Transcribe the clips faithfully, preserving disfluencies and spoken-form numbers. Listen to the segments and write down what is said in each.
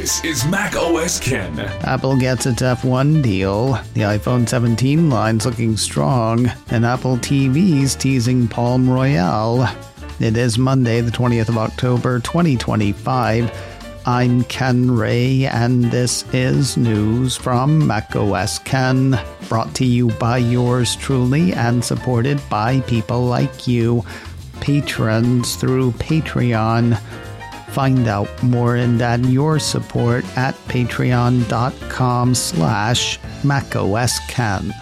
This is Mac O S Ken. Apple gets its F one deal, the iPhone seventeen line's looking strong, and Apple T V's teasing Palm Royale. It is Monday, the twentieth of October, twenty twenty-five. I'm Ken Ray, and this is news from Mac O S Ken, brought to you by yours truly and supported by people like you, patrons through Patreon. Find out more and add your support at patreon.com slash macosken.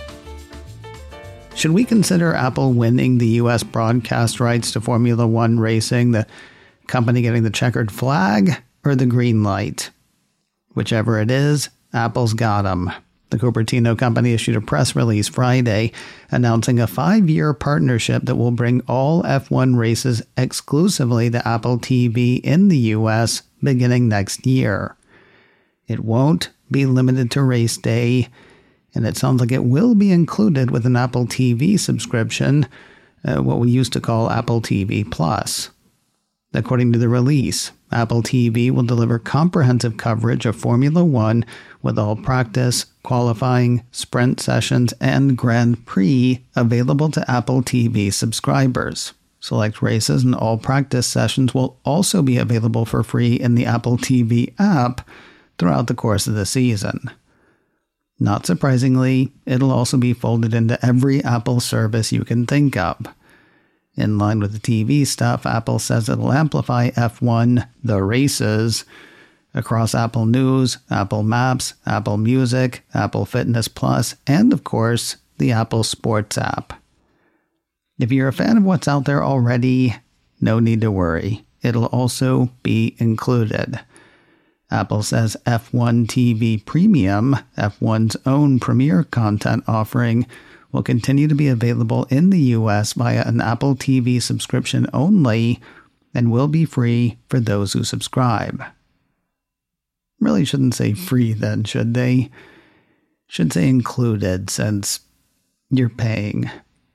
Should we consider Apple winning the U S broadcast rights to Formula One racing, the company getting the checkered flag, or the green light? Whichever it is, Apple's got them. The Cupertino company issued a press release Friday announcing a five-year partnership that will bring all F one races exclusively to Apple T V in the U S beginning next year. It won't be limited to race day, and it sounds like it will be included with an Apple T V subscription, uh, what we used to call Apple T V Plus. According to the release, Apple T V will deliver comprehensive coverage of Formula One with all practice, qualifying, sprint sessions, and Grand Prix available to Apple T V subscribers. Select races and all practice sessions will also be available for free in the Apple T V app throughout the course of the season. Not surprisingly, it'll also be folded into every Apple service you can think of. In line with the T V stuff, Apple says it'll amplify F one, the races, across Apple News, Apple Maps, Apple Music, Apple Fitness Plus, and of course, the Apple Sports app. If you're a fan of what's out there already, no need to worry. It'll also be included. Apple says F one T V Premium, F one's own premier content offering, will continue to be available in the U S via an Apple T V subscription only and will be free for those who subscribe. Really shouldn't say free then, should they? Should say included, since you're paying.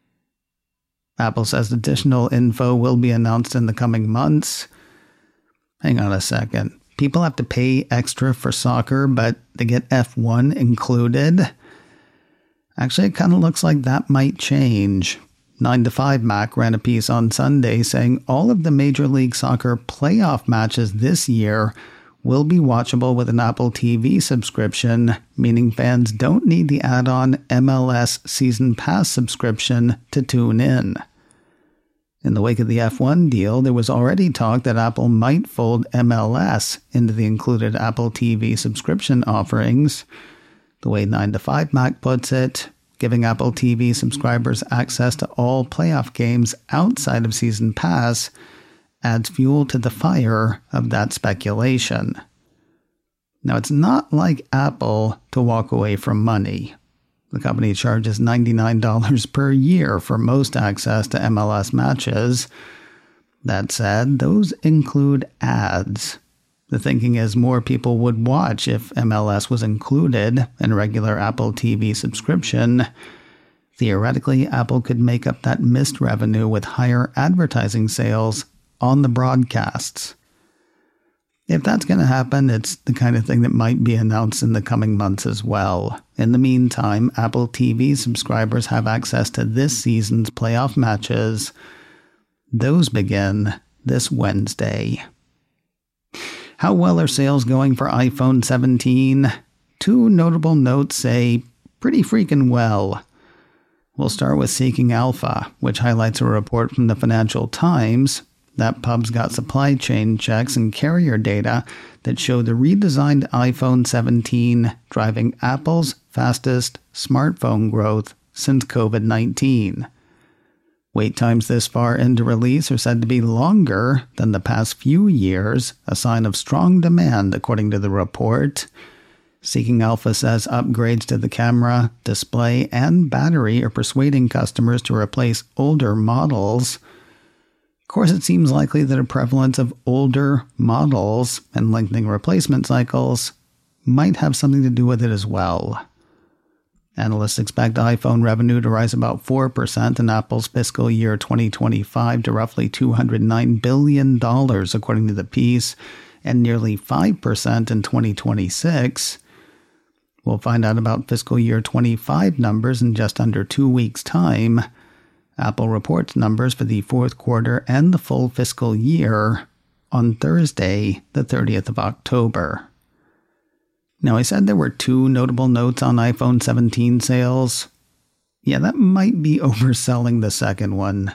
Apple says additional info will be announced in the coming months. Hang on a second. People have to pay extra for soccer, but they get F one included? Actually, it kind of looks like that might change. nine to five Mac ran a piece on Sunday saying all of the Major League Soccer playoff matches this year will be watchable with an Apple T V subscription, meaning fans don't need the add-on M L S Season Pass subscription to tune in. In the wake of the F one deal, there was already talk that Apple might fold M L S into the included Apple T V subscription offerings. The way nine to five Mac puts it, giving Apple T V subscribers access to all playoff games outside of Season Pass adds fuel to the fire of that speculation. Now, it's not like Apple to walk away from money. The company charges ninety-nine dollars per year for most access to M L S matches. That said, those include ads. The thinking is more people would watch if M L S was included in a regular Apple T V subscription. Theoretically, Apple could make up that missed revenue with higher advertising sales on the broadcasts. If that's going to happen, it's the kind of thing that might be announced in the coming months as well. In the meantime, Apple T V subscribers have access to this season's playoff matches. Those begin this Wednesday. How well are sales going for iPhone seventeen? Two notable notes say pretty freaking well. We'll start with Seeking Alpha, which highlights a report from the Financial Times that pub's got supply chain checks and carrier data that show the redesigned iPhone seventeen driving Apple's fastest smartphone growth since COVID nineteen. Wait times this far into release are said to be longer than the past few years, a sign of strong demand according to the report. Seeking Alpha says upgrades to the camera, display, and battery are persuading customers to replace older models. Of course, it seems likely that a prevalence of older models and lengthening replacement cycles might have something to do with it as well. Analysts expect iPhone revenue to rise about four percent in Apple's fiscal year twenty twenty-five to roughly two hundred nine billion dollars, according to the piece, and nearly five percent in twenty twenty-six. We'll find out about fiscal year twenty-five numbers in just under two weeks' time. Apple reports numbers for the fourth quarter and the full fiscal year on Thursday, the thirtieth of October. Now, I said there were two notable notes on iPhone seventeen sales. Yeah, that might be overselling the second one.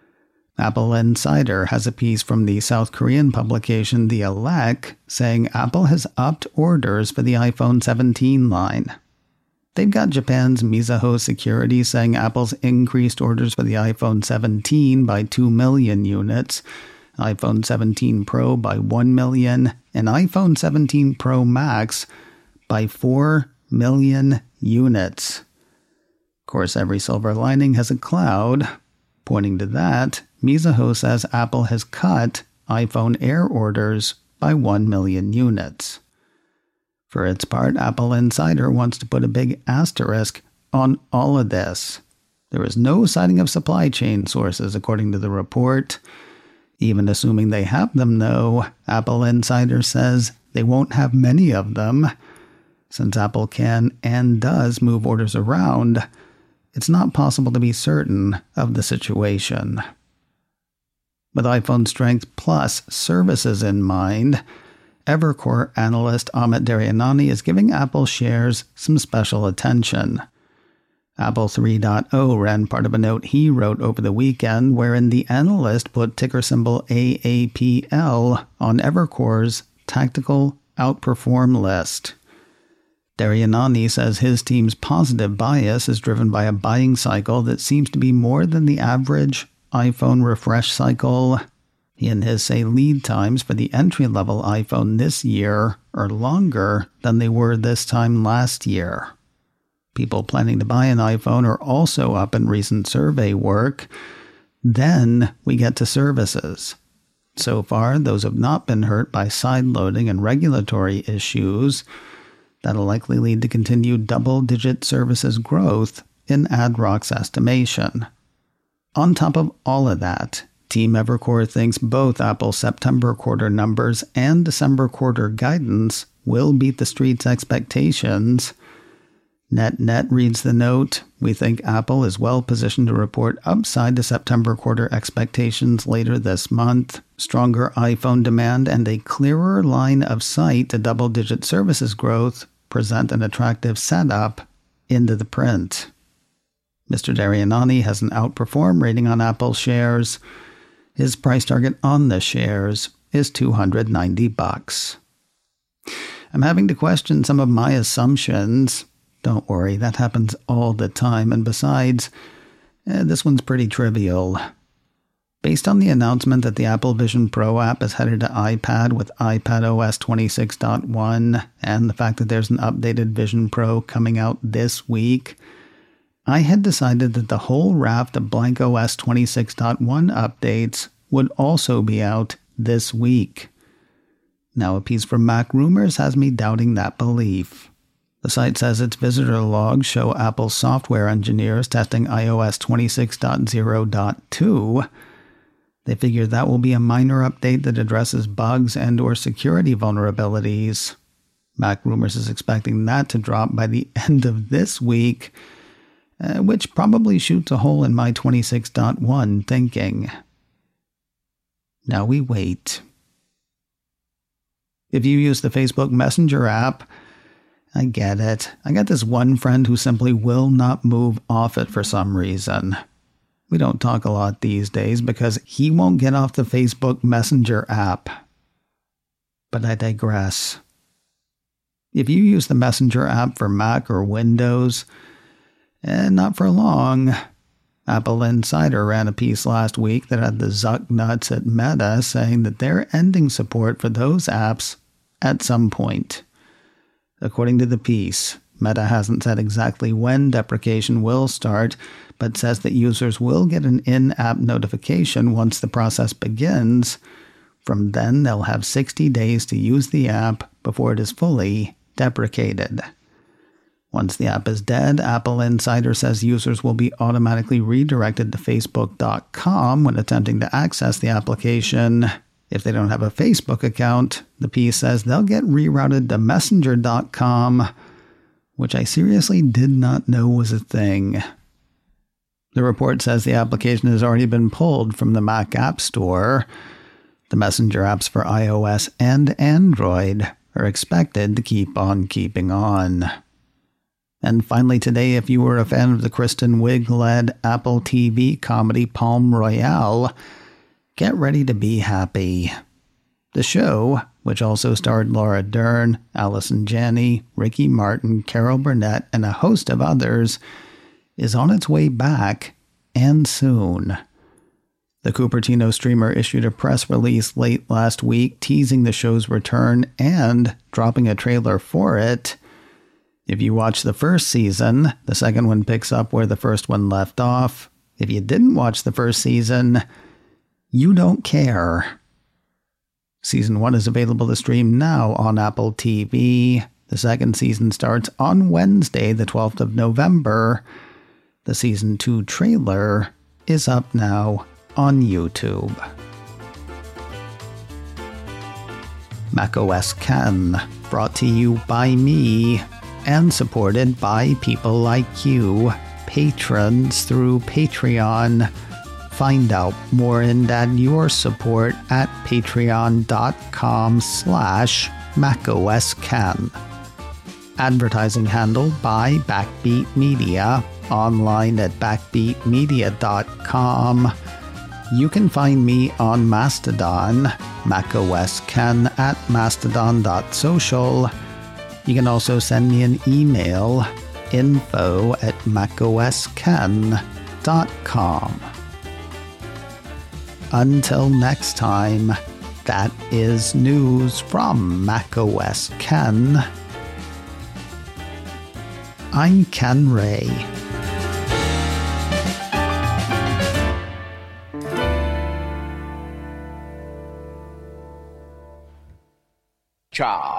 Apple Insider has a piece from the South Korean publication The Elec saying Apple has upped orders for the iPhone seventeen line. They've got Japan's Mizuho Securities saying Apple's increased orders for the iPhone seventeen by two million units, iPhone seventeen Pro by one million, and iPhone seventeen Pro Max by four million units. Of course, every silver lining has a cloud. Pointing to that, Mizuho says Apple has cut iPhone Air orders by one million units. For its part, Apple Insider wants to put a big asterisk on all of this. There is no citing of supply chain sources, according to the report. Even assuming they have them, though, Apple Insider says they won't have many of them. Since Apple can and does move orders around, it's not possible to be certain of the situation. With iPhone strength plus services in mind, Evercore analyst Amit Daryanani is giving Apple shares some special attention. Apple three point oh ran part of a note he wrote over the weekend wherein the analyst put ticker symbol A A P L on Evercore's tactical outperform list. Daryanani says his team's positive bias is driven by a buying cycle that seems to be more than the average iPhone refresh cycle. He and his say lead times for the entry-level iPhone this year are longer than they were this time last year. People planning to buy an iPhone are also up in recent survey work. Then we get to services. So far, those have not been hurt by sideloading and regulatory issues. That'll likely lead to continued double-digit services growth in AdRock's estimation. On top of all of that, Team Evercore thinks both Apple's September quarter numbers and December quarter guidance will beat the street's expectations. Net-net reads the note, we think Apple is well positioned to report upside to September quarter expectations later this month. Stronger iPhone demand and a clearer line of sight to double-digit services growth present an attractive setup into the print. Mister Daryanani has an outperform rating on Apple shares. His price target on the shares is two hundred ninety bucks. I'm having to question some of my assumptions. Don't worry, that happens all the time, and besides, eh, this one's pretty trivial. Based on the announcement that the Apple Vision Pro app is headed to iPad with iPadOS twenty-six point one, and the fact that there's an updated Vision Pro coming out this week, I had decided that the whole raft of blank O S twenty-six point one updates would also be out this week. Now, a piece from Mac Rumors has me doubting that belief. The site says its visitor logs show Apple's software engineers testing iOS twenty-six point oh point two. They figure that will be a minor update that addresses bugs and or security vulnerabilities. Mac Rumors is expecting that to drop by the end of this week, uh, which probably shoots a hole in my twenty-six point one thinking. Now we wait. If you use the Facebook Messenger app, I get it. I got this one friend who simply will not move off it for some reason. We don't talk a lot these days because he won't get off the Facebook Messenger app. But I digress. If you use the Messenger app for Mac or Windows, eh, not for long. Apple Insider ran a piece last week that had the Zuck nuts at Meta saying that they're ending support for those apps at some point. According to the piece, Meta hasn't said exactly when deprecation will start, but says that users will get an in-app notification once the process begins. From then, they'll have sixty days to use the app before it is fully deprecated. Once the app is dead, Apple Insider says users will be automatically redirected to Facebook dot com when attempting to access the application. If they don't have a Facebook account, the piece says they'll get rerouted to messenger dot com, which I seriously did not know was a thing. The report says the application has already been pulled from the Mac App Store. The Messenger apps for iOS and Android are expected to keep on keeping on. And finally today, if you were a fan of the Kristen Wiig-led Apple T V comedy Palm Royale, get ready to be happy. The show, which also starred Laura Dern, Allison Janney, Ricky Martin, Carol Burnett, and a host of others, is on its way back, and soon. The Cupertino streamer issued a press release late last week teasing the show's return and dropping a trailer for it. If you watched the first season, the second one picks up where the first one left off. If you didn't watch the first season, you don't care. Season one is available to stream now on Apple T V. The second season starts on Wednesday, the twelfth of November. The season two trailer is up now on YouTube. macOS Ken, brought to you by me and supported by people like you, patrons through Patreon. Find out more and add your support at patreon.com slash macOSCan. Advertising handled by Backbeat Media, online at backbeat media dot com. You can find me on Mastodon, macOSCan at mastodon dot social. You can also send me an email, info at macoscan dot com. Until next time, that is news from macOS Ken. I'm Ken Ray. Ciao.